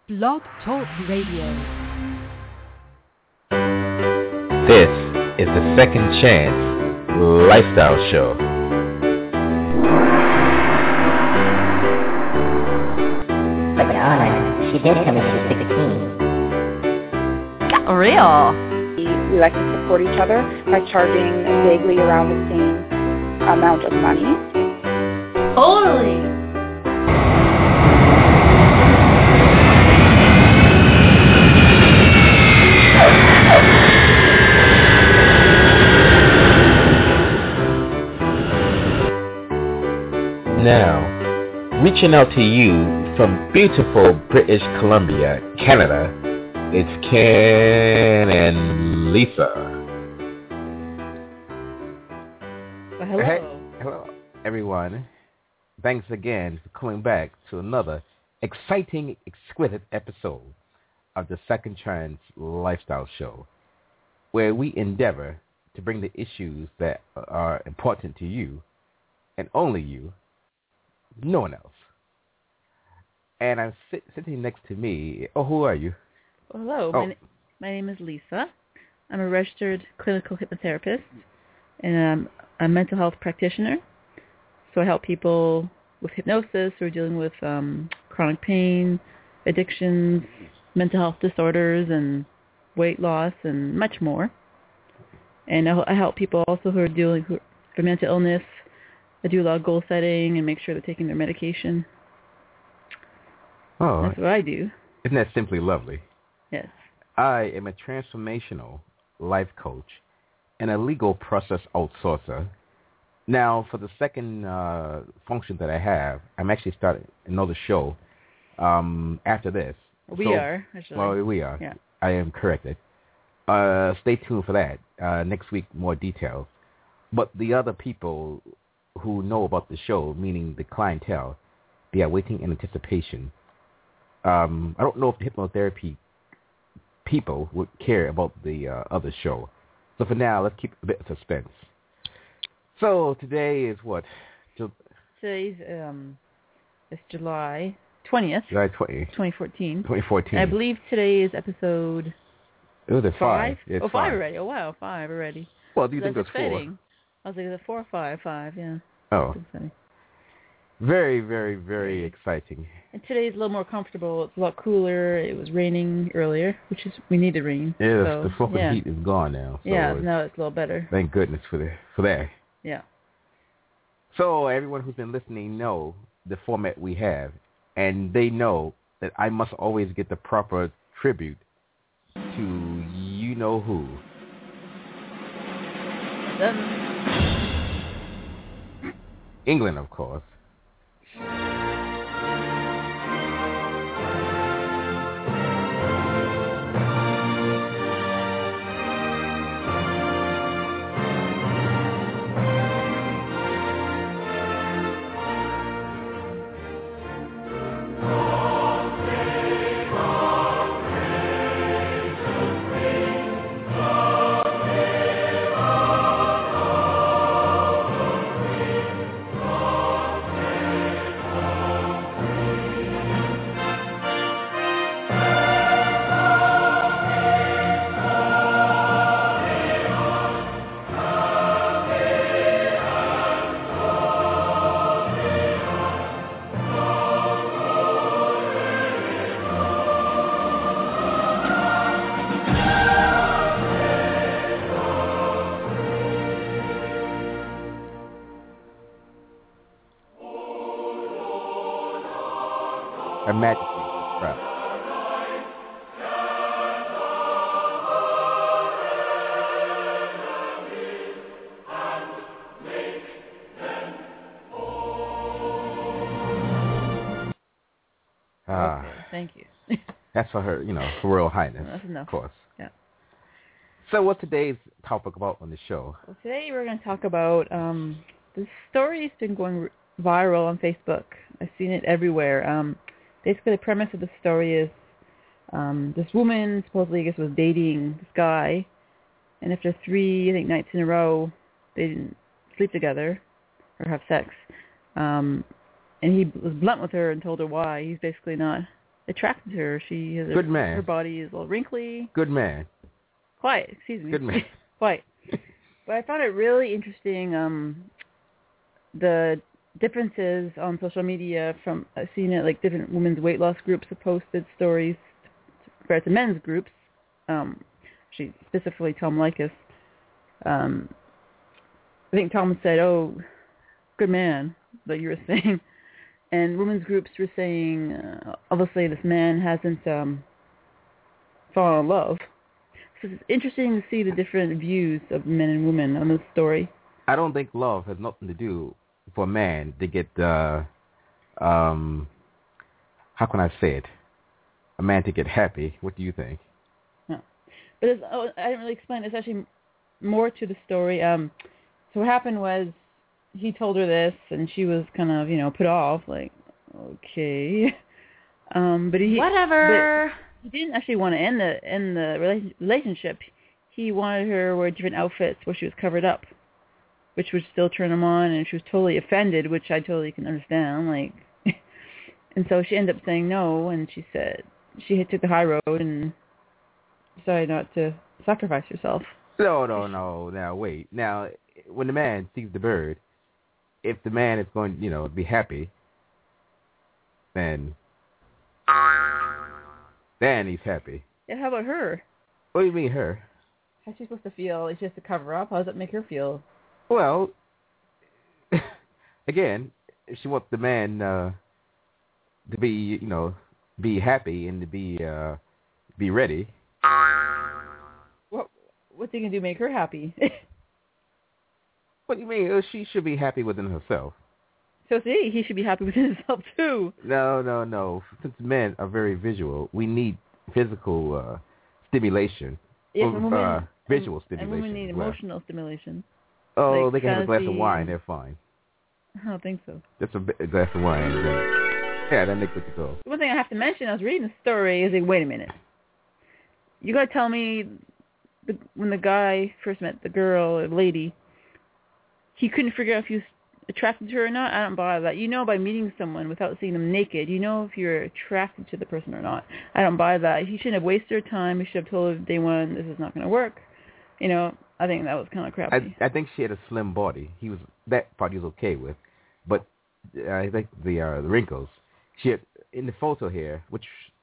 Blog Talk Radio. This is the Second Chance Lifestyle Show. But Your Honor, she did come in at 16. Got real. We like to support each other by charging vaguely around the same amount of money. Totally. Now, reaching out to you from beautiful British Columbia, Canada, it's Ken and Lisa. Well, hello. Hey, hello, everyone. Thanks again for coming back to another exciting, exquisite episode of the Second Chance Lifestyle Show, where we endeavor to bring the issues that are important to you, and only you, no one else. And I'm sitting next to me. Oh, who are you? Well, hello. Oh. My name is Lisa. I'm a registered clinical hypnotherapist, and I'm a mental health practitioner. So I help people with hypnosis who are dealing with chronic pain, addictions, mental health disorders, and weight loss, and much more. And I help people also who are dealing with mental illness. I do a lot of goal setting and make sure they're taking their medication. Oh, That's what I do. Isn't that simply lovely? Yes. I am a transformational life coach and a legal process outsourcer. Now, for the second function that I have, I'm actually starting another show after this. We are, actually. Well, we are. Yeah. I am corrected. Stay tuned for that. Next week, more details. But the other people who know about the show, meaning the clientele, they are waiting in anticipation. I don't know if the hypnotherapy people would care about the other show. So for now, let's keep a bit of suspense. So today is what? Today's it's July 20th, July 20, 2014. 2014. And I believe today is episode It was a 5. 5. It's 5 already. Oh, wow, 5 already. Well, do you think That's it was 4? exciting. I was like, is it 4 or 5? 5, yeah. Oh, That's exciting. very, very, very exciting. And today's a little more comfortable. It's a lot cooler. It was raining earlier, which is, we needed rain. Yeah, so, the fucking yeah. heat is gone now. So Yeah, now it's a little better. thank goodness for that. Yeah. So everyone who's been listening know the format we have, and they know that I must always get the proper tribute to you know who. England, of course. Her Majesty is proud. Okay, thank you. That's for her, Her Royal Highness. That's enough. Of course. Yeah. So what's today's topic about on the show? Well, today we're going to talk about this story's been going viral on Facebook. I've seen it everywhere. Basically, the premise of the story is this woman supposedly, I guess, was dating this guy, and after 3, I think, nights in a row, they didn't sleep together or have sex. And he was blunt with her and told her why. He's basically not attracted to her. She has Good man. Her body is a little wrinkly. Good man. Quiet, excuse me. Good man. Quiet. But I found it really interesting, the differences on social media from seeing it, like different women's weight loss groups have posted stories compared to men's groups. She specifically Tom Likas. I think Tom said, "Oh, good man," like you were saying, and women's groups were saying, obviously this man hasn't fallen in love. So it's interesting to see the different views of men and women on this story. I don't think love has nothing to do for a man to get, how can I say it? A man to get happy. What do you think? No. But I didn't really explain. There's actually more to the story. So what happened was he told her this, and she was kind of, put off, like, okay. But Whatever. But he didn't actually want to end the relationship. He wanted her to wear different outfits where she was covered up, which would still turn him on, and she was totally offended, which I totally can understand. Like, and so she ended up saying no, and she said she took the high road and decided not to sacrifice herself. No. Now, wait. Now, when the man sees the bird, if the man is going, to be happy, then he's happy. Yeah, how about her? What do you mean, her? How's she supposed to feel? Is she has to cover up? How does that make her feel? Well, again, if she wants the man to be, be happy and to be ready. What's he gonna do? Make her happy? What do you mean? She should be happy within herself. So he should be happy within himself too. No. Since men are very visual, we need physical stimulation. Yes, visual stimulation. And women need emotional stimulation. Oh, like they can have a glass of wine. fantasy. They're fine. I don't think so. Just a glass of wine. Yeah, that makes it go. The one thing I have to mention, I was reading the story, is like, wait a minute. You gotta tell me, when the guy first met the girl or lady, he couldn't figure out if he was attracted to her or not. I don't buy that. By meeting someone without seeing them naked, if you're attracted to the person or not. I don't buy that. He shouldn't have wasted her time. He should have told her day one, this is not going to work. I think that was kind of crappy. I think she had a slim body. That part he was okay with, but I think the wrinkles. She had, in the photo here, which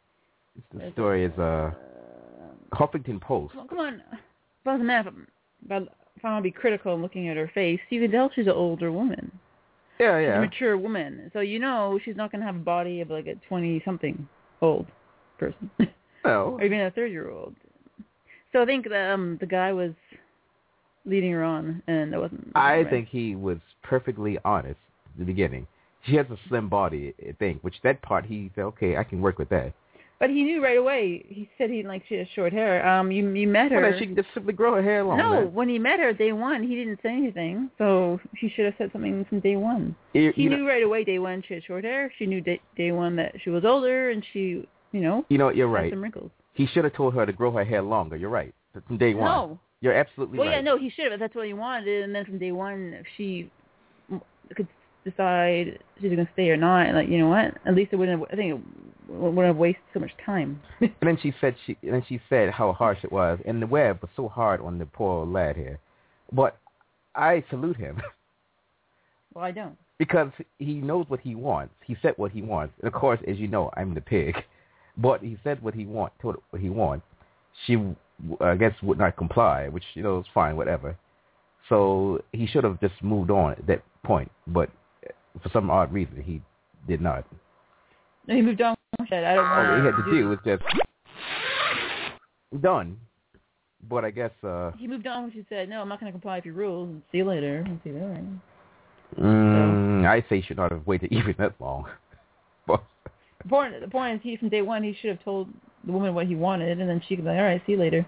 the story is Huffington Post. Come on, doesn't matter. But if I want to be critical and looking at her face, you can tell she's an older woman. Yeah. She's a mature woman, so she's not going to have a body of like a 20-something old person, well, or even a 30-year-old. So I think the guy was leading her on, and that wasn't. I think he was perfectly honest at the beginning. She has a slim body, I think, which that part he said, okay, I can work with that. But he knew right away. He said she had short hair. You met her. Well, she can just simply grow her hair long. No, when he met her day one, he didn't say anything. So he should have said something from day one. He knew right away day one she had short hair. She knew day one that she was older, and she, you're right. had some wrinkles. He should have told her to grow her hair longer. You're right. From day one. No. You're absolutely right. Well, yeah, no, he should have. That's what he wanted. And then from day one, if she could decide she's going to stay or not, and what? At least it wouldn't have wasted so much time. And then she said how harsh it was, and the web was so hard on the poor lad here. But I salute him. Well, I don't. Because he knows what he wants. He said what he wants. And of course, as you know, I'm the pig. But he said what he wants, told her what he wants. She, I guess, would not comply, which, is fine, whatever. So he should have just moved on at that point. But for some odd reason, he did not. No, he moved on. I don't want all he had to do was just done. But I guess he moved on when she said, "No, I'm not going to comply with your rules. And see you later." And see you later. I say he should not have waited even that long. But the point is, from day one, he should have told the woman what he wanted, and then she could be like, "All right, see you later."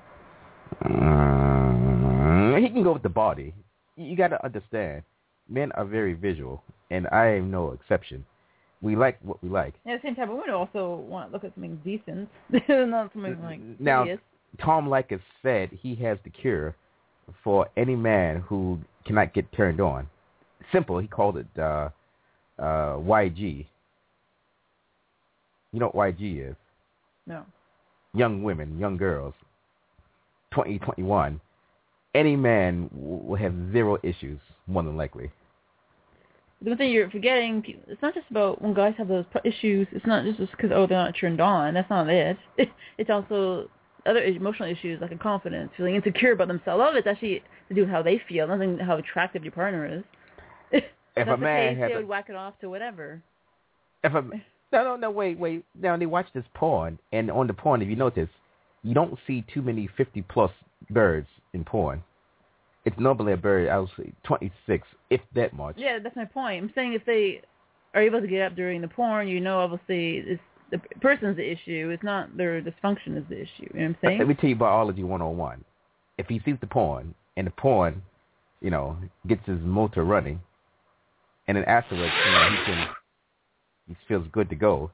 He can go with the body. You got to understand, men are very visual, and I am no exception. We like what we like. At the same time, women also want to look at something decent, not something like now, hideous. Tom Likas said he has the cure for any man who cannot get turned on. Simple. He called it YG. You know what YG is? No. Young women, young girls, 20, 21. Any man will have zero issues, more than likely. The one thing you're forgetting, it's not just about when guys have those issues. It's not just because, they're not turned on. That's not it. It's also other emotional issues, like confidence, feeling insecure about themselves. A lot of it's actually to do with how they feel, nothing how attractive your partner is. If a man they would whack it off to whatever. No, wait. Now, they watch this porn, and on the porn, if you notice, you don't see too many 50-plus birds in porn. It's normally a bird, I would say 26, if that much. Yeah, that's my point. I'm saying if they are able to get up during the porn, obviously it's the person's the issue. It's not their dysfunction is the issue. You know what I'm saying? Let me tell you biology 101. If he sees the porn, and the porn, gets his motor running, and then afterwards, he feels good to go,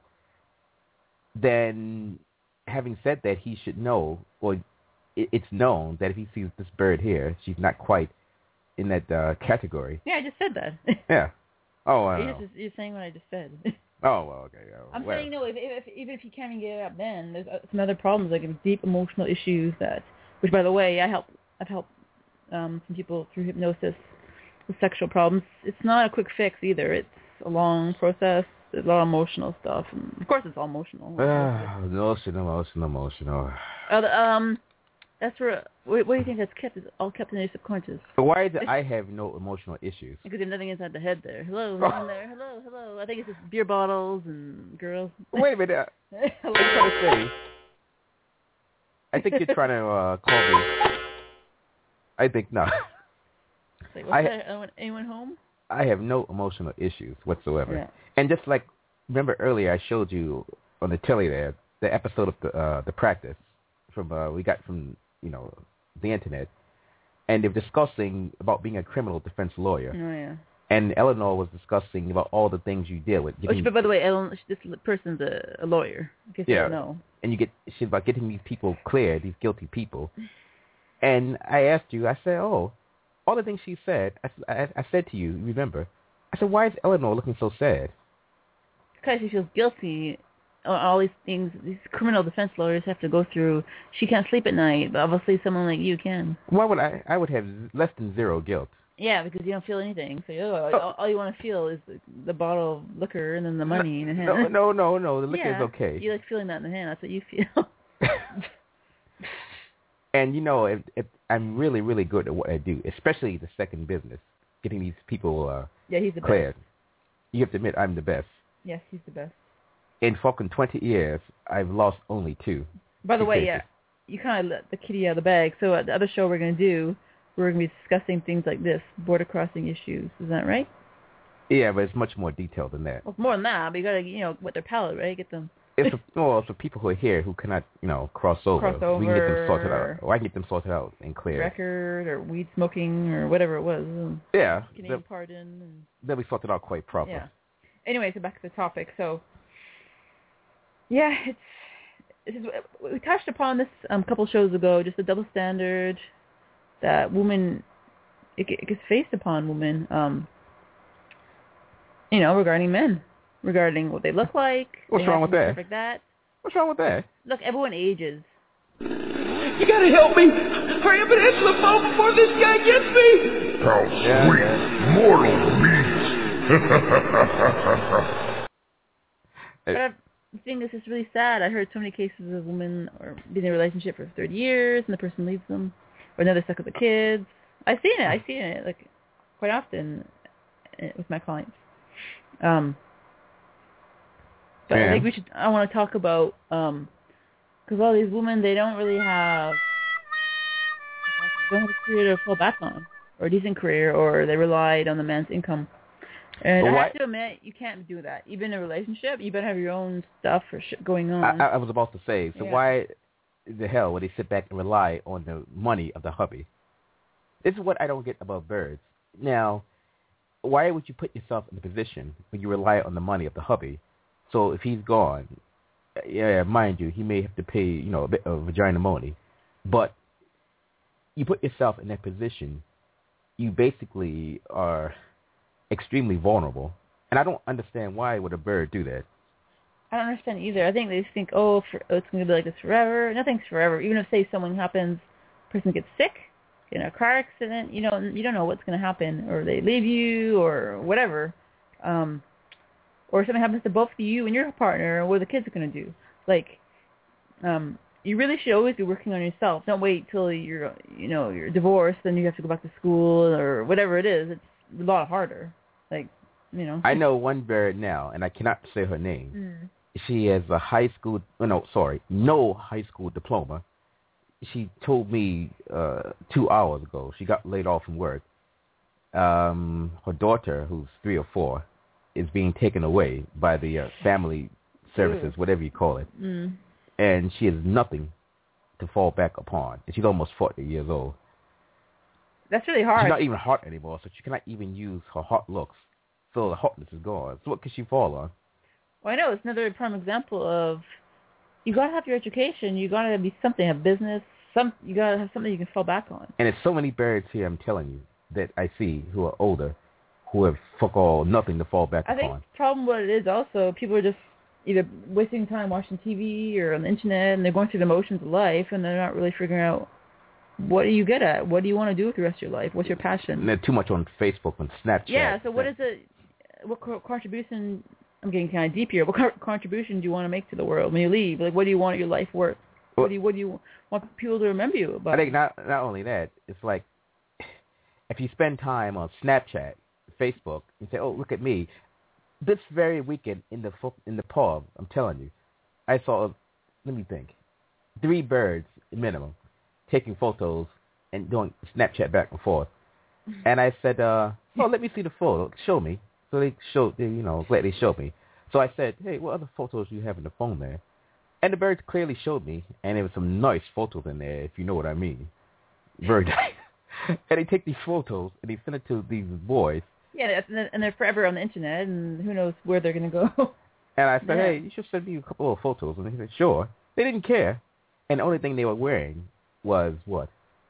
then having said that, he should know, or it's known that if he sees this bird here, she's not quite in that category. Yeah, I just said that. Yeah. Oh, I know. You're saying what I just said. Oh, well, okay. I'm saying, no, even if you can't even get it up then, there's some other problems, like deep emotional issues which, by the way, I've helped some people through hypnosis with sexual problems. It's not a quick fix either. It's a long process. There's a lot of emotional stuff. And of course, it's all emotional. Emotional. That's where. What do you think that's kept? It's all kept in your subconscious. But why do I have no emotional issues? Because there's nothing inside the head there. Hello, nothing there. Hello. I think it's just beer bottles and girls. Wait a minute. What are you trying to say? I think you're trying to call me. I think not. Like, what's that? Anyone home? I have no emotional issues whatsoever. Yeah. And just like, remember earlier I showed you on the telly there, the episode of the practice we got from, the internet. And they were discussing about being a criminal defense lawyer. Oh, yeah. And Eleanor was discussing about all the things you deal with. But by the way, this person's a lawyer. I guess you don't know. And she's about getting these people cleared, these guilty people. And I asked you, I said, all the things she said, I said to you, remember, I said, why is Eleanor looking so sad? Because she feels guilty. All these things these criminal defense lawyers have to go through. She can't sleep at night, but obviously someone like you can. Why would I would have less than zero guilt. Yeah, because you don't feel anything. So all you want to feel is the bottle of liquor and then the money in the hand. No. The liquor is okay. You like feeling that in the hand. That's what you feel. And if I'm really, really good at what I do, especially the second business, getting these people he's the cleared. best. You have to admit I'm the best. Yes, he's the best. In fucking 20 years, I've lost only 2. By the way, yeah, you kind of let the kitty out of the bag. So at the other show we're going to do, we're going to be discussing things like this, border crossing issues. Is that right? Yeah, but it's much more detailed than that. Well, it's more than that, but you got to, wet their palate, right? Get them. It's for people who are here who cannot, cross over. We can get them sorted out. Or I can get them sorted out and cleared. Record or weed smoking or whatever it was. Yeah. Canadian pardon. They'll be sorted out quite properly. Yeah. Anyway, so back to the topic. So, yeah, we touched upon this a couple shows ago, just the double standard that women, it gets faced upon women, regarding men, regarding what they look like. What's wrong with that? Stuff like that. What's wrong with that? Look, everyone ages. You gotta help me! Hurry up and answer the phone before this guy gets me! How sweet mortal meat! But the thing is, it's really sad. I heard so many cases of women being in a relationship for 30 years and the person leaves them, or now they're stuck with the kids. I've seen it like quite often with my clients. But I think I want to talk about, because all these women, they don't really have a career to fall back on, or a decent career, or they relied on the man's income. And I have to admit, you can't do that. Even in a relationship, you better have your own stuff or shit going on. I was about to say, so why the hell would they sit back and rely on the money of the hubby? This is what I don't get about birds. Now, why would you put yourself in a position where you rely on the money of the hubby? So if he's gone, mind you, he may have to pay, a bit of vagina money. But you put yourself in that position, you basically are extremely vulnerable. And I don't understand why would a bird do that. I don't understand either. I think they think, it's going to be like this forever. Nothing's forever. Even if, say, something happens, person gets sick, in a car accident, you don't know what's going to happen, or they leave you, or whatever. Or something happens to both you and your partner, what are the kids going to do? Like, you really should always be working on yourself. Don't wait till you're divorced, then you have to go back to school or whatever it is. It's a lot harder. Like, I know one bird now, and I cannot say her name. She has a no high school diploma. She told me 2 hours ago she got laid off from work. Her daughter, who's 3 or 4, is being taken away by the family services, whatever you call it. And she has nothing to fall back upon. And she's almost 40 years old. That's really hard. She's not even hot anymore, so she cannot even use her hot looks. So the hotness is gone. So what can she fall on? Well, I know. It's another prime example of you got to have your education. You got to be something, have business. You got to have something you can fall back on. And there's so many birds here, I'm telling you, that I see who are older, who have fuck all nothing to fall back upon. I think the problem what it is also, people are just either wasting time watching TV or on the internet, and they're going through the motions of life, and they're not really figuring out what do you get at? What do you want to do with the rest of your life? What's your passion? And they're too much on Facebook and Snapchat. Yeah, so what is it? What contribution, I'm getting kind of deep here, what contribution do you want to make to the world when you leave? Like, what do you want your life worth? What do you want people to remember you about? I think not only that, it's like if you spend time on Snapchat, Facebook, and say, oh, look at me. This very weekend in the pub, I'm telling you, I saw, let me think, 3 birds minimum taking photos and doing Snapchat back and forth. And I said, let me see the photo. Show me. So they showed me. So I said, hey, what other photos do you have in the phone there? And the birds clearly showed me, and there was some nice photos in there, if you know what I mean. Very nice. And they take these photos, and they send it to these boys. Yeah, and they're forever on the internet, and who knows where they're going to go. And I said, hey, you should send me a couple of photos. And they said, sure. They didn't care. And the only thing they were wearing was, what?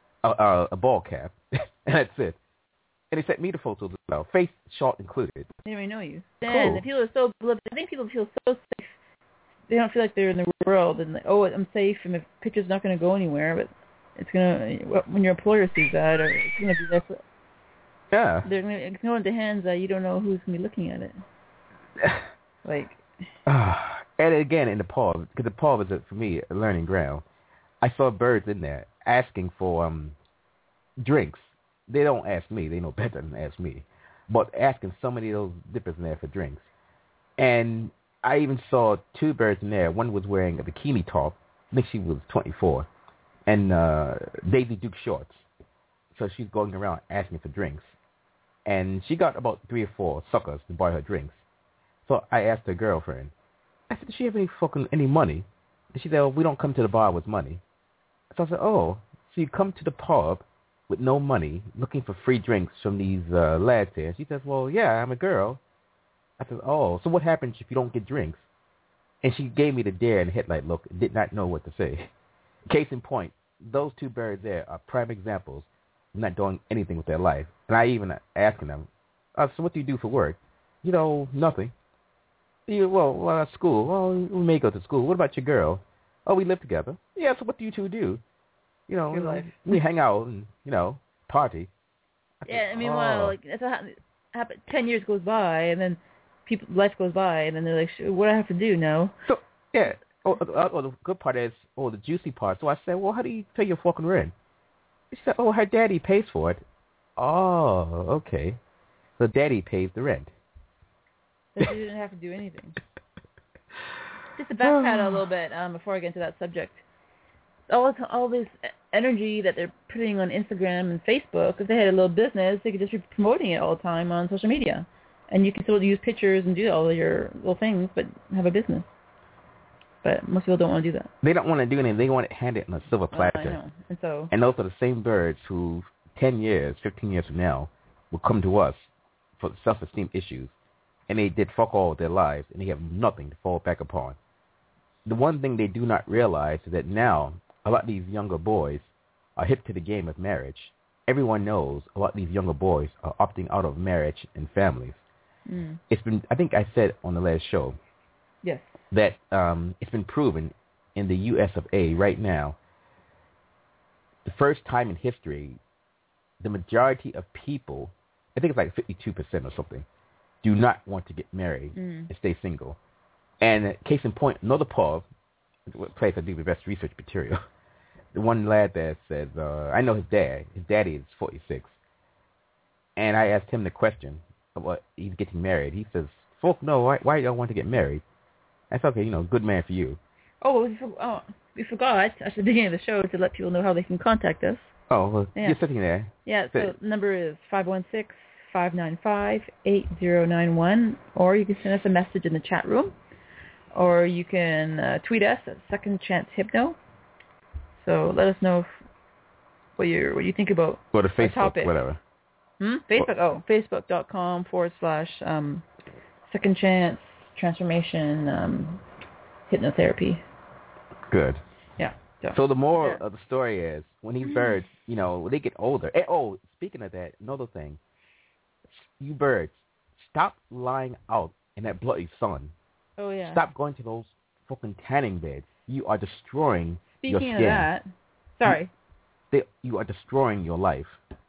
A ball cap. And that's it. And they sent me the photos as well, face shot included. They didn't even know you. Cool. And people are so, I think people feel so safe. They don't feel like they're in the world, and like, I'm safe, and the picture's not going to go anywhere, but it's going to, when your employer sees that, or it's going to be there for, yeah. It's going into hands that you don't know who's going to be looking at it. Like. And again, in the pub, because the pub is, for me, a learning ground, I saw birds in there asking for drinks. They don't ask me. They know better than ask me. But asking so many of those dippers in there for drinks. And I even saw 2 birds in there. One was wearing a bikini top. I think she was 24. And Daisy Duke shorts. So she's going around asking for drinks. And she got about 3 or 4 suckers to buy her drinks. So I asked her girlfriend, I said, does she have any money? And she said, we don't come to the bar with money. So I said, so you come to the pub with no money, looking for free drinks from these lads here. She says, well, yeah, I'm a girl. I said, so what happens if you don't get drinks? And she gave me the deer in the headlight look and did not know what to say. Case in point, those 2 birds there are prime examples of not doing anything with their life. And I even asking them, so what do you do for work? Nothing. Well, school. Well, we may go to school. What about your girl? Oh, we live together. Yeah, so what do you 2 do? Your life. We hang out and, party. Yeah, I mean, well, that's what happens. 10 years goes by, and then life goes by, and then they're like, what do I have to do now? So, yeah. The good part is, the juicy part. So I said, well, how do you pay your fucking rent? She said, her daddy pays for it. Oh, okay. So daddy pays the rent. So she didn't have to do anything. Just to backpedal a little bit before I get into that subject. All this energy that they're putting on Instagram and Facebook, if they had a little business, they could just be promoting it all the time on social media. And you can still use pictures and do all of your little things, but have a business. But most people don't want to do that. They don't want to do anything. They want it handed on a silver platter. I know. And those are the same birds who 10 years, 15 years from now will come to us for self-esteem issues. And they did fuck all with their lives, and they have nothing to fall back upon. The one thing they do not realize is that now a lot of these younger boys are hip to the game of marriage. Everyone knows a lot of these younger boys are opting out of marriage and families. It's been, I think I said on the last show, Yes. That it's been proven in the U.S. of A. right now, the first time in history, the majority of people, I think it's like 52% or something, do not want to get married and stay single. And case in point, another Paul, place I do the best research material, the one lad that says, I know his dad. His daddy is 46. And I asked him the question about he's getting married. He says, folk, no, why y'all want to get married? I said, okay, good man for you. Oh, we forgot at the beginning of the show to let people know how they can contact us. Oh, well, you're sitting there. Yeah, so the number is 516-595-8091, or you can send us a message in the chat room, or you can tweet us at Second Chance Hypno. So let us know what you think about Go to Facebook, topic. whatever. Facebook, Facebook.com/Second Chance Transformation Hypnotherapy. Good. Yeah. So the moral of the story is, when these birds, when they get older. Oh, speaking of that, another thing. You birds, stop lying out in that bloody sun. Oh, yeah. Stop going to those fucking tanning beds. You are destroying your skin. Speaking of that, sorry. You are destroying your life.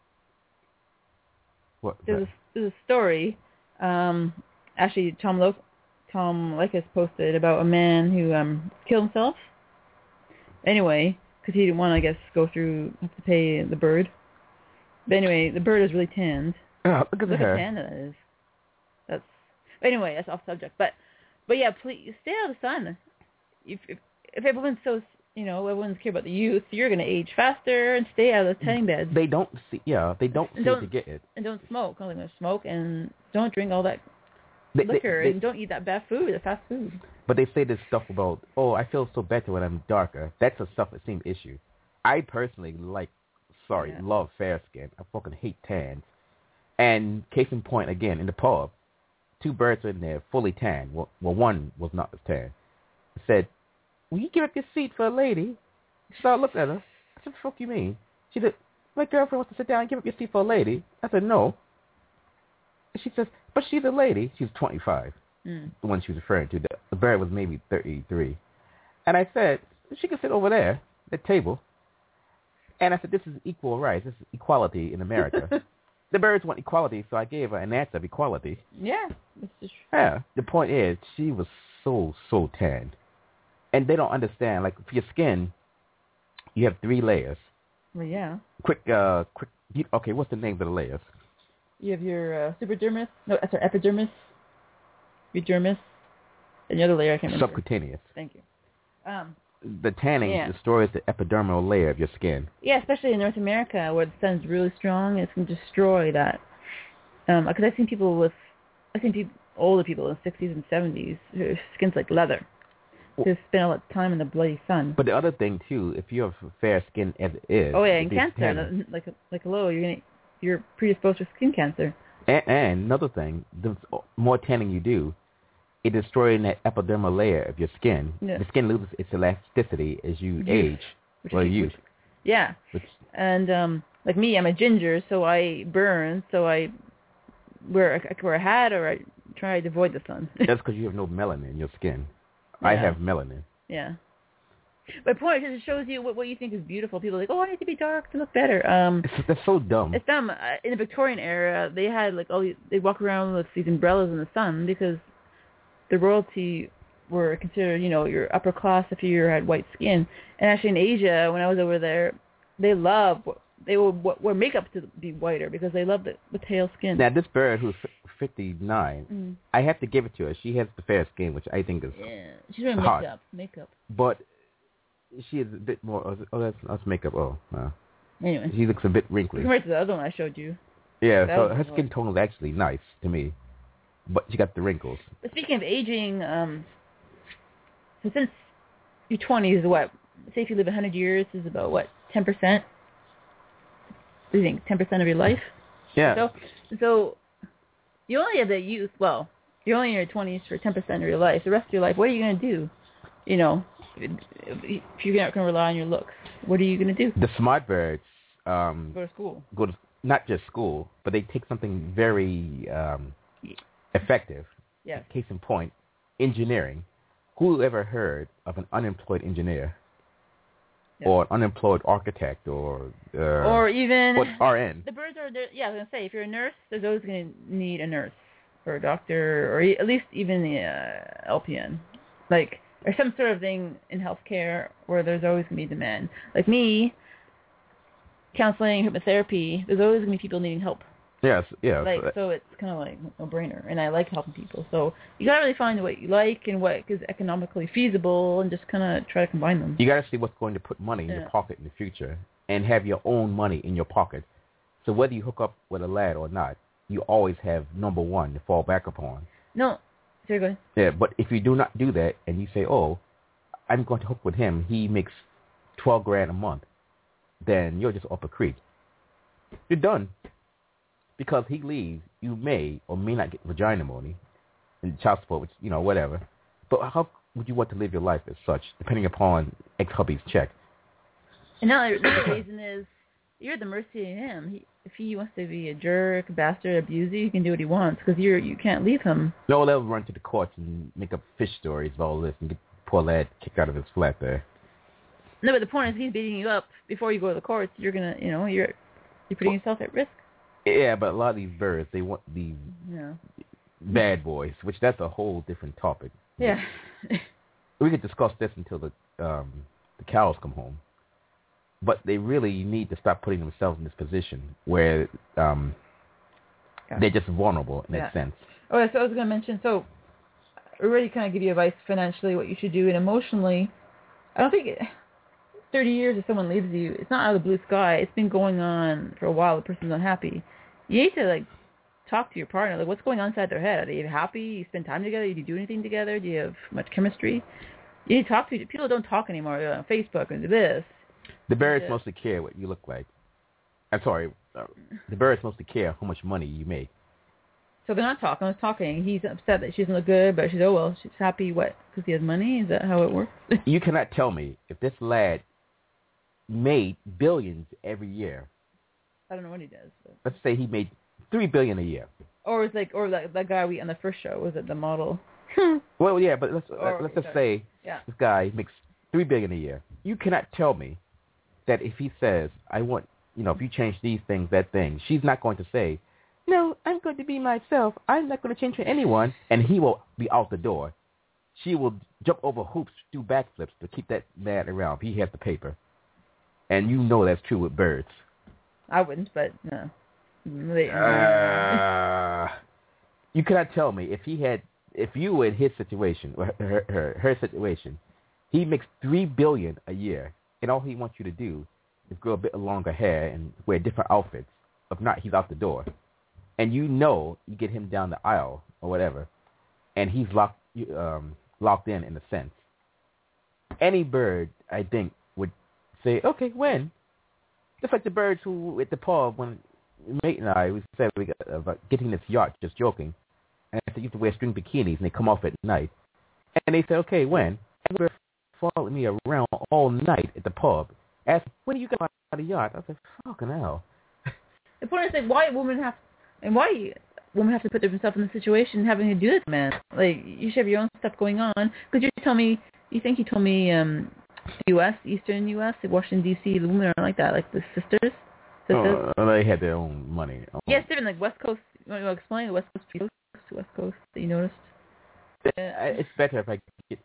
What? There's a story. Actually, Tom Likas posted about a man who killed himself. Anyway, because he didn't want to, I guess, have to pay the bird. But anyway, the bird is really tanned. Oh, look at Look her. how tan that is. Anyway, that's off subject. But yeah, please stay out of the sun. If everyone's so, everyone's care about the youth, you're going to age faster and stay out of the tanning beds. They don't see. Yeah, they don't seem to get it. And don't smoke. Only going to smoke, and don't drink all that liquor, and don't eat that bad food, the fast food. But they say this stuff about, I feel so better when I'm darker. That's a self-esteem issue. I personally love fair skin. I fucking hate tans. And case in point, again, in the pub, 2 birds were in there fully tan. Well, one was not as tan. I said, will you give up your seat for a lady? So I looked at her. I said, what the fuck you mean? She said, my girlfriend wants to sit down and give up your seat for a lady. I said, no. She says, but she's a lady. She's 25, the one she was referring to. The bird was maybe 33. And I said, she can sit over there, at the table. And I said, this is equal rights. This is equality in America. The birds want equality, so I gave her an answer of equality. Yeah. It's just... Yeah. The point is, she was so tanned. And they don't understand. Like, for your skin, you have 3 layers. Well, yeah. Quick, okay, what's the name of the layers? You have your epidermis, your dermis, and the other layer I can't remember. Subcutaneous. Thank you. The tanning destroys the epidermal layer of your skin. Yeah, especially in North America where the sun's really strong, it's going to destroy that. Because I've seen older people in the 60s and 70s, their skin's like leather. They spend a lot of time in the bloody sun. But the other thing too, if you have fair skin as it is, and cancer, like hello, you're predisposed to skin cancer. And another thing, the more tanning you do, it destroys that epidermal layer of your skin. Yeah. The skin loses its elasticity as you age. Yeah. And like me, I'm a ginger, so I burn, so I wear a hat or I try to avoid the sun. That's because you have no melanin in your skin. Yeah. I have melanin. Yeah. My point is, it shows you what you think is beautiful. People are like, I need to be dark to look better. That's so dumb. It's dumb. In the Victorian era, they had they walk around with these umbrellas in the sun because the royalty were considered, your upper class if you had white skin. And actually in Asia, when I was over there, they would wear makeup to be whiter because they love the pale skin. Now, this bird who's 59, I have to give it to her. She has the fair skin, which I think is she's wearing makeup. But she is a bit more, that's makeup. Anyway. She looks a bit wrinkly. Compared to the other one I showed you. Yeah, so her skin tone is actually nice to me. But she got the wrinkles. But speaking of aging, so since your 20s, say if you live 100 years, is about, 10%? What do you think, 10% of your life? Yeah. So you only have that youth, you're only in your 20s for 10% of your life. The rest of your life, what are you going to do? If you're not going to rely on your looks, what are you going to do? The smart birds go to school. Go to not just school, but they take something very effective. Yeah. Case in point, engineering. Who ever heard of an unemployed engineer? Yeah. Or an unemployed architect or even RN? The birds are there. Yeah, I was going to say, if you're a nurse, there's always going to need a nurse or a doctor or at least even the LPN. Like, or some sort of thing in healthcare where there's always going to be demand. Like me, counseling, hypnotherapy, there's always going to be people needing help. Yes. So it's kind of like no brainer, and I like helping people. So you gotta really find what you like and what is economically feasible, and just kind of try to combine them. You gotta see what's going to put money in your pocket in the future, and have your own money in your pocket. So whether you hook up with a lad or not, you always have number one to fall back upon. No, sorry, go ahead. Yeah, but if you do not do that, and you say, "Oh, I'm going to hook with him. He makes $12,000 a month," then you're just up a creek. You're done. Because he leaves, you may or may not get vagina money and child support, which, whatever. But how would you want to live your life as such, depending upon ex-hubby's check? And now the reason is you're at the mercy of him. If he wants to be a jerk, bastard, abuse you, he can do what he wants because you can't leave him. No, they'll run to the courts and make up fish stories about all this and get poor lad kicked out of his flat there. No, but the point is he's beating you up before you go to the courts. You're gonna, you're putting yourself at risk. Yeah, but a lot of these birds, they want these bad boys, which that's a whole different topic. Yeah. We could discuss this until the cows come home. But they really need to stop putting themselves in this position where they're just vulnerable in that sense. Oh, yeah, so I was going to mention, we already kind of give you advice financially what you should do, and emotionally, I don't think 30 years if someone leaves you, it's not out of the blue sky. It's been going on for a while. The person's unhappy. You need to, talk to your partner. What's going on inside their head? Are they happy? You spend time together? Do you do anything together? Do you have much chemistry? You need to talk to people. Don't talk anymore. They're on Facebook and do this. The birds mostly care what you look like. I'm sorry. The birds mostly care how much money you make. So they're not talking. They're talking. He's upset that she doesn't look good, but she's, she's happy. What? Because he has money? Is that how it works? You cannot tell me if this lad made billions every year. I don't know what he does. But. Let's say he made $3 billion a year. Or it's that guy we on the first show, was it the model? Well, yeah, but let's just say this guy makes $3 billion a year. You cannot tell me that if he says, "I want, if you change these things, that thing," she's not going to say, "No, I'm going to be myself. I'm not going to change for anyone," and he will be out the door. She will jump over hoops, do backflips to keep that man around. He has the paper. And you know that's true with birds. I wouldn't, but no. You cannot tell me if you were in his situation, or her situation, he makes $3 billion a year, and all he wants you to do is grow a bit longer hair and wear different outfits. If not, he's out the door. And you get him down the aisle or whatever, and he's locked in a sense. Any bird, I think, would say, "Okay, when?" Just like the birds who at the pub when mate and I said we got about getting this yacht, just joking, and I said you have to wear string bikinis and they come off at night, and they said, "Okay, when?" And they were following me around all night at the pub, asking, "When are you going to buy the yacht?" I said, "Fucking hell." The point is, why women have to put themselves in the situation having to do this, man? You should have your own stuff going on. Because you told me, U.S., Eastern U.S., Washington, D.C., the women aren't like that, like the sisters. Oh, they had their own money. Yeah, it's different, like West Coast. You want to explain the West Coast to West Coast that you noticed? It's better if I get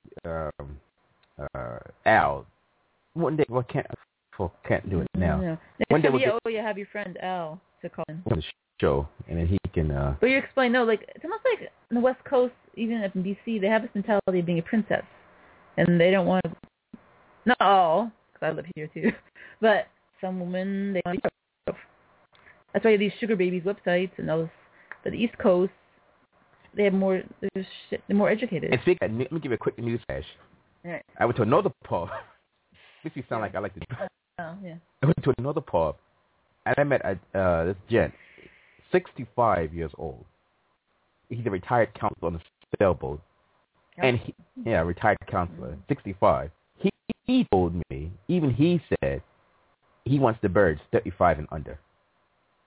Al. One day, can't do it now. No. One day you have your friend Al to call in. On the show, and then he can... But you explain, it's almost like on the West Coast, even up in D.C., they have this mentality of being a princess. And they don't want to... Not all, because I live here too. But some women, they want to... That's why these sugar babies websites and those... But the East Coast, they have more... They're more educated. And let me give you a quick news flash. Right. I went to another pub. Makes me sound like I like to... Oh, yeah. I went to another pub, and I met this gent, 65 years old. He's a retired counselor on a sailboat. And retired counselor, 65. He told me, even he said, he wants the birds 35 and under.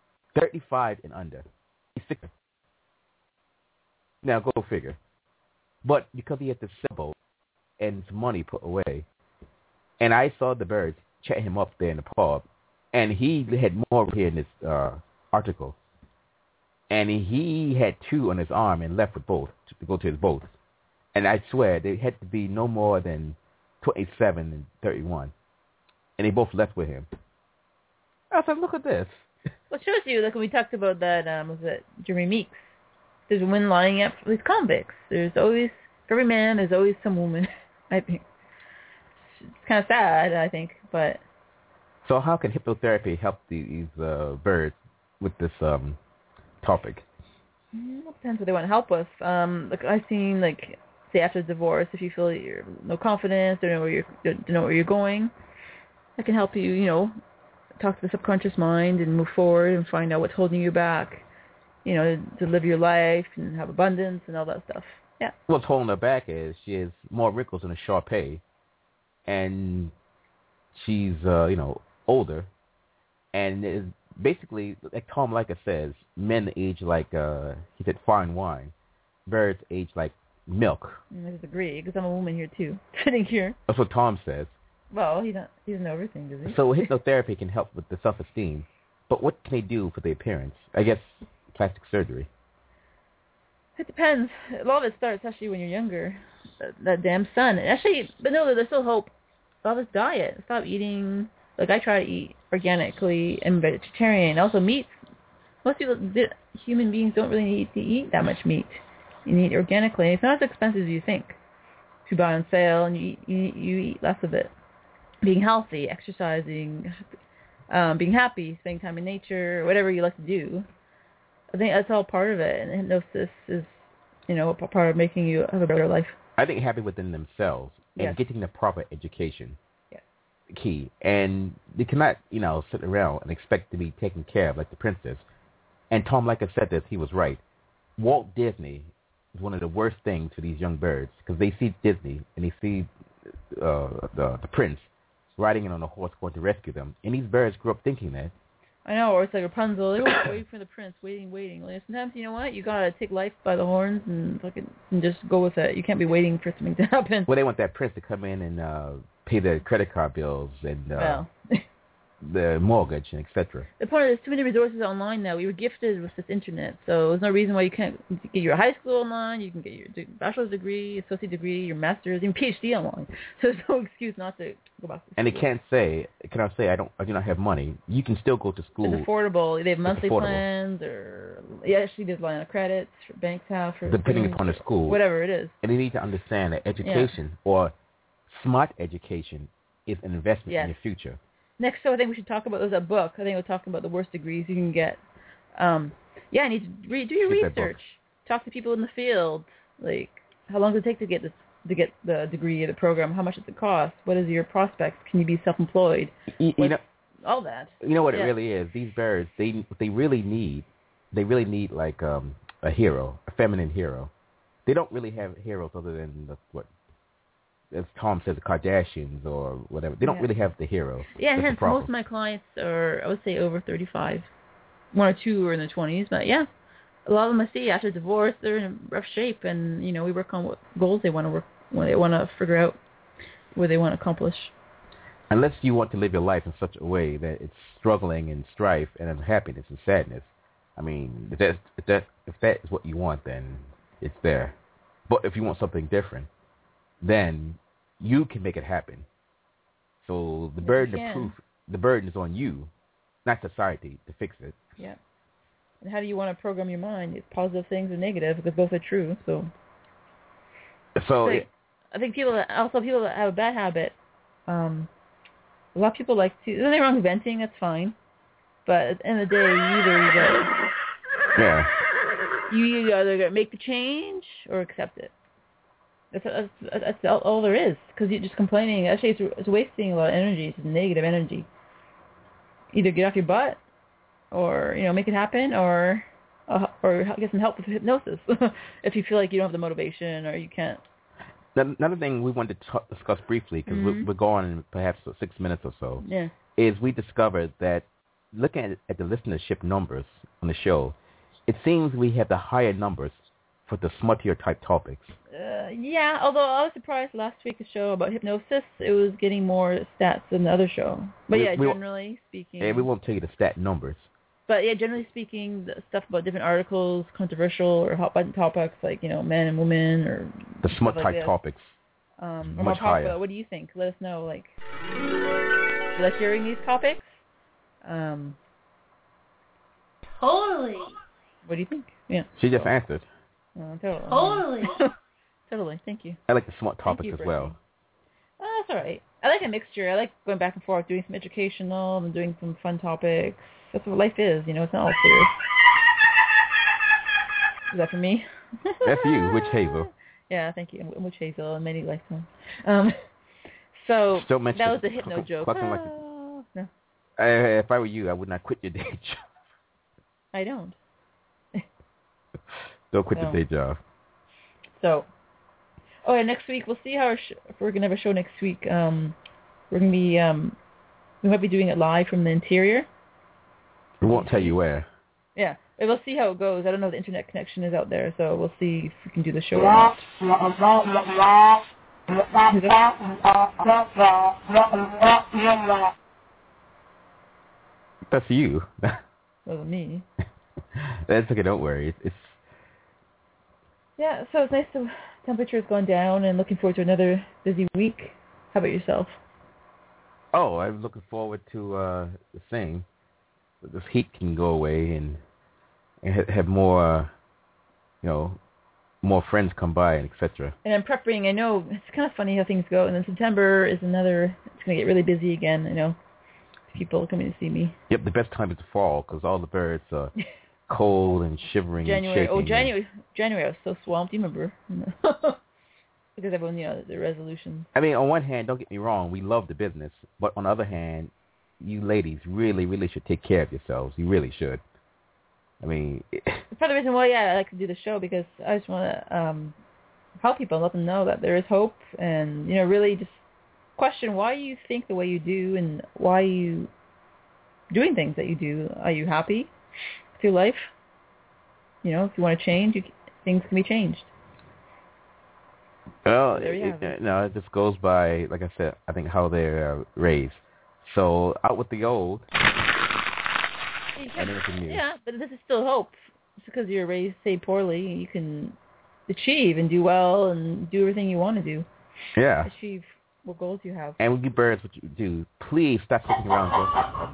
35 and under. He's 60. Now go figure. But because he had the sailboat and some money put away, and I saw the birds chat him up there in the pub, and he had more here in this article, and he had 2 on his arm and left with both to go to his boat. And I swear they had to be no more than 27 and 31, and they both left with him. I was like, look at this. Well, it shows you, like when we talked about that, was it Jeremy Meeks? There's women lining up for these convicts. There's always, for every man, there's always some woman. I think it's kind of sad, I think, but. So how can hypnotherapy help these birds with this topic? It depends what they want to help with. Like I've seen, like, say after divorce, if you feel you're no confidence, don't know where you're going, I can help you, talk to the subconscious mind and move forward and find out what's holding you back, to live your life and have abundance and all that stuff. Yeah. What's holding her back is she has more wrinkles in her Shar-Pei, and she's, older, and is basically, like Tom Leica says, men age like, he said, fine wine. Birds age like milk. I disagree, because I'm a woman here, too, sitting here. That's what Tom says. Well, he doesn't know everything, does he? So hypnotherapy can help with the self-esteem, but what can they do for the appearance? I guess plastic surgery. It depends. A lot of it starts actually when you're younger. That damn sun. Actually, but no, there's still hope. A lot of this diet. Stop eating. Like, I try to eat organically and vegetarian. Also, meat. Most people, human beings don't really need to eat that much meat. You eat organically. It's not as expensive as you think. If you buy on sale and you eat less of it. Being healthy, exercising, being happy, spending time in nature, whatever you like to do. I think that's all part of it. And hypnosis is, a part of making you have a better life. I think happy within themselves and yes. getting the proper education. Yes. Key. And they cannot, sit around and expect to be taken care of like the princess. And Tom Leica said this, he was right. Walt Disney is one of the worst things for these young birds because they see Disney and they see the prince riding in on a horse going to rescue them. And these birds grew up thinking that. I know, or it's like Rapunzel. They were waiting for the prince, waiting. Like, sometimes, you know what? You gotta take life by the horns and just go with it. You can't be waiting for something to happen. Well, they want that prince to come in and pay their credit card bills and the mortgage and etc. The point is, there's too many resources online now. We were gifted with this internet, so there's no reason why you can't get your high school online. You can get your bachelor's degree, associate degree, your master's, even PhD online. So there's no excuse not to go back to school. And they cannot say I do not have money. You can still go to school. It's affordable. They have monthly plans, or actually there's line of credits for banks have for depending upon the school, whatever it is. And they need to understand that education or smart education is an investment in your future. Next, so I think we should talk about, there's a book. I think we'll talk about the worst degrees you can get. I need to do your research. Talk to people in the field. Like, how long does it take to get the degree or the program? How much does it cost? What is your prospects? Can you be self-employed? All that. You know what it really is? These birds, they really need like a hero, a feminine hero. They don't really have heroes other than as Tom says, the Kardashians or whatever. They don't really have the hero. Yeah, and hence most of my clients are, I would say, over 35. One or two are in their 20s, but yeah. A lot of them I see after divorce, they're in rough shape, and, we work on what goals they want to figure out where they want to accomplish. Unless you want to live your life in such a way that it's struggling and strife and unhappiness and sadness. I mean, if that is what you want, then it's there. But if you want something different, then you can make it happen. So the burden of proof, the burden is on you, not society, to fix it. Yeah. And how do you want to program your mind? It's positive things or negative, because both are true. So I think people that have a bad habit, a lot of people like to, there's nothing wrong with venting, that's fine. But at the end of the day, you either make the change or accept it. That's all there is, because you're just complaining. Actually, it's wasting a lot of energy. It's negative energy. Either get off your butt, or make it happen, or get some help with hypnosis if you feel like you don't have the motivation or you can't. Another thing we wanted to discuss briefly, because we're going in perhaps 6 minutes or so, is we discovered that looking at the listenership numbers on the show, it seems we have the higher numbers for the smuttier type topics. Yeah, although I was surprised last week's show about hypnosis, it was getting more stats than the other show. But generally speaking... Yeah, we won't tell you the stat numbers. But yeah, generally speaking, the stuff about different articles, controversial or hot button topics like, man and woman or... The smut type like topics. Or much more higher. popular. What do you think? Let us know. Like, you like hearing these topics? Totally. What do you think? Yeah. She just answered. Totally. Totally. Thank you. I like the smut topics as well. That's all right. I like a mixture. I like going back and forth, doing some educational and doing some fun topics. That's what life is, it's not all serious. Is that for me? That's you, Witch Hazel. Yeah, thank you. Witch Hazel in many lifetimes. So that was a hypno joke. No. If I were you, I would not quit your day job. I don't. Don't quit your day job. So, next week we'll see how if we're gonna have a show next week. We're gonna be we might be doing it live from the interior. We won't tell you where. Yeah, we'll see how it goes. I don't know if the internet connection is out there, so we'll see if we can do the show or not. That's you. That wasn't me. That's okay. Don't worry. It's Yeah, so it's nice the temperature's gone down and looking forward to another busy week. How about yourself? Oh, I'm looking forward to the same. This heat can go away and have more, more friends come by and etc. And I'm prepping. I know it's kind of funny how things go. And then September is it's going to get really busy again, people coming to see me. Yep, the best time is the fall because all the birds are cold and shivering January. and shaking. January I was so swamped. Do you remember? Because everyone, the resolutions. I mean, on one hand, don't get me wrong, we love the business. But on the other hand, you ladies really, really should take care of yourselves. You really should. I mean... It's part of the reason why, I like to do the show because I just want to help people and let them know that there is hope and, really just question why you think the way you do and why you doing things that you do. Are you happy with your life? If you want to change, things can be changed. Well, it just goes by, like I said, I think how they're raised. So, out with the old. Yeah, but this is still hope. Just because you're raised, say, poorly, you can achieve and do well and do everything you want to do. Yeah. Achieve what goals you have. And with you birds, what you do, please stop sitting around all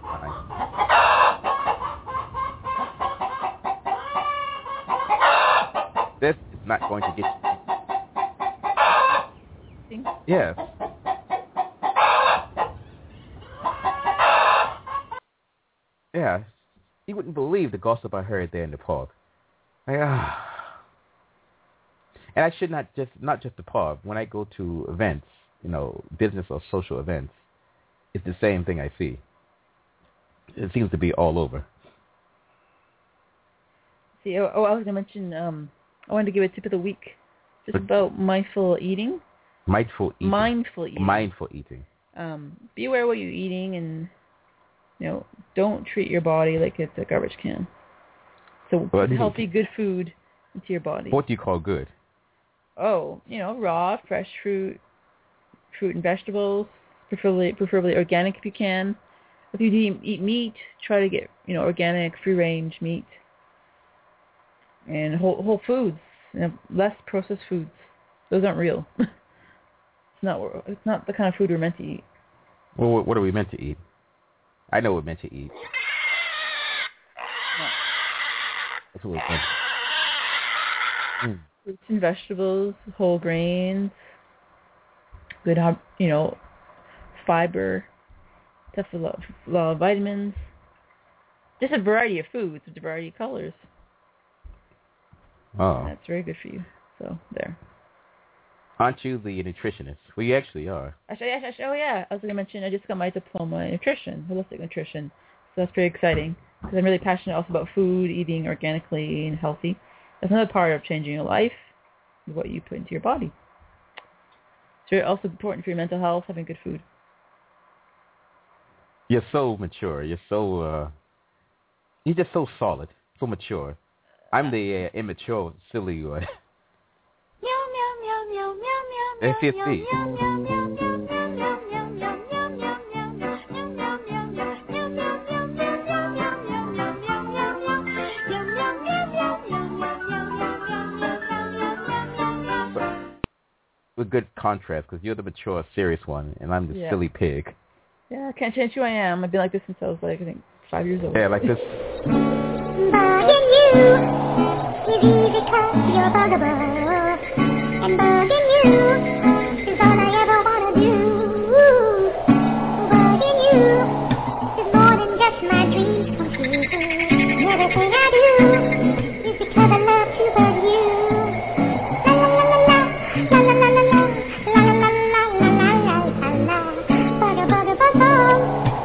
the time. This is not going to get you. Yes. Yeah. You wouldn't believe the gossip I heard there in the pub. And I should not just the pub. When I go to events, business or social events, it's the same thing I see. It seems to be all over. See, I was going to mention, I wanted to give a tip of the week just about mindful eating. Mindful eating. Mindful eating. Be aware what you're eating and, don't treat your body like it's a garbage can. So put healthy, good food into your body. What do you call good? Oh, raw, fresh fruit and vegetables, preferably organic if you can. If you eat meat, try to get, organic, free-range meat. And whole foods, less processed foods. Those aren't real. It's not the kind of food we're meant to eat. Well, what are we meant to eat? I know what we're meant to eat. No. That's what we're meant to. Fruits and vegetables, whole grains, good, fiber, a lot of vitamins. Just a variety of foods with a variety of colors. Oh. And that's very good for you. So, there. Aren't you the nutritionist? Well, you actually are. Actually, oh yeah. I was going to mention I just got my diploma in nutrition, holistic nutrition. So that's pretty exciting because I'm really passionate also about food, eating organically and healthy. That's another part of changing your life, is what you put into your body. So it's also important for your mental health, having good food. You're so mature. You're just so solid, so mature. I'm the immature, silly one. FFC. With good contrast, because you're the mature, serious one, and I'm the silly pig. Yeah, I can't change who I am. I've been like this since I was like, I think, 5 years old. Yeah, like this. Bugging you is easy 'cause you're buggable. And bugging you is all I ever want to do. Bugging you is more than just my dreams come true. Everything I do is because I love to bug you. La la la la la, la la la la la, la la la la la, bugga bugga bug bug.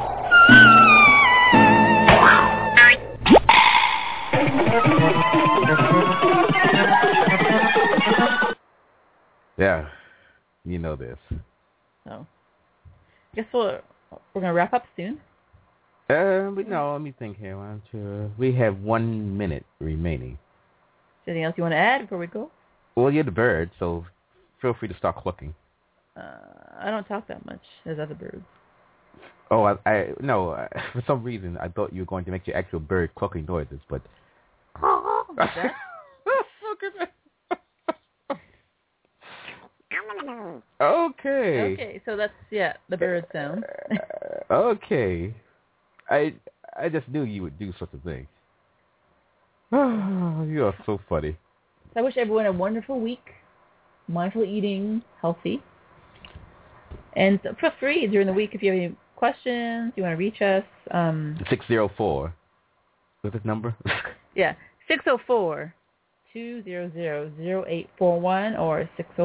Yeah, you know this. So, guess we're gonna wrap up soon. But no, let me think here. We have 1 minute remaining. Anything else you want to add before we go? Well, you're the bird, so feel free to start clucking. I don't talk that much as other birds. Oh, no. For some reason, I thought you were going to make your actual bird clucking noises, but. Like that? Okay. Okay, so that's the bird sound. Okay. I just knew you would do such a thing. You are so funny. I wish everyone a wonderful week. Mindful eating, healthy. And feel free during the week if you have any questions, you want to reach us. 604. What's his number? Yeah, 604-200-0841 or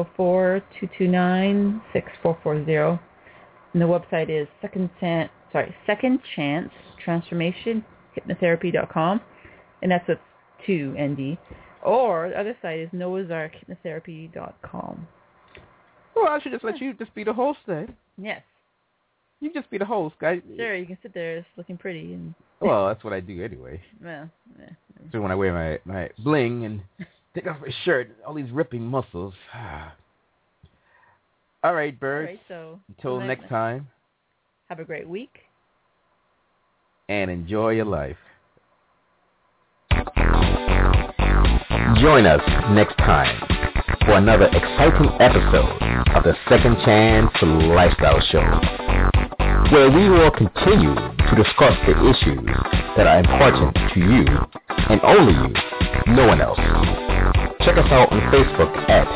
604-229-6440. And the website is Second Chance Transformation Hypnotherapy.com, and that's with 2 ND. Or the other site is noahsarkhypnotherapy.com. Well, I should just let you just be the host then. Yes. You just be the host, guys. Sure, you can sit there just looking pretty. And well, that's what I do anyway. Well, yeah. So when I wear my bling and take off my shirt, all these ripping muscles. All right, birds. All right, so until next time. Have a great week. And enjoy your life. Join us next time for another exciting episode of the Second Chance Lifestyle Show, where we will continue to discuss the issues that are important to you and only you, no one else. Check us out on Facebook at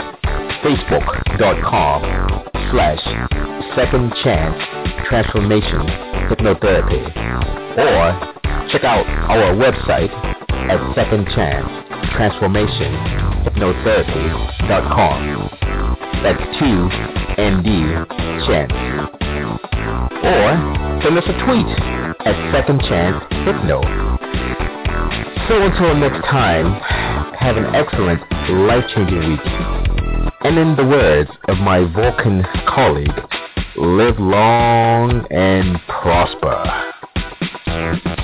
facebook.com/Second Chance Transformation Hypnotherapy, or check out our website at secondchancetransformation hypnotherapy.com. That's 2ND Chance. Or send us a tweet at Second Chance Hypno. So until next time, have an excellent, life-changing week. And in the words of my Vulcan colleague, live long and prosper.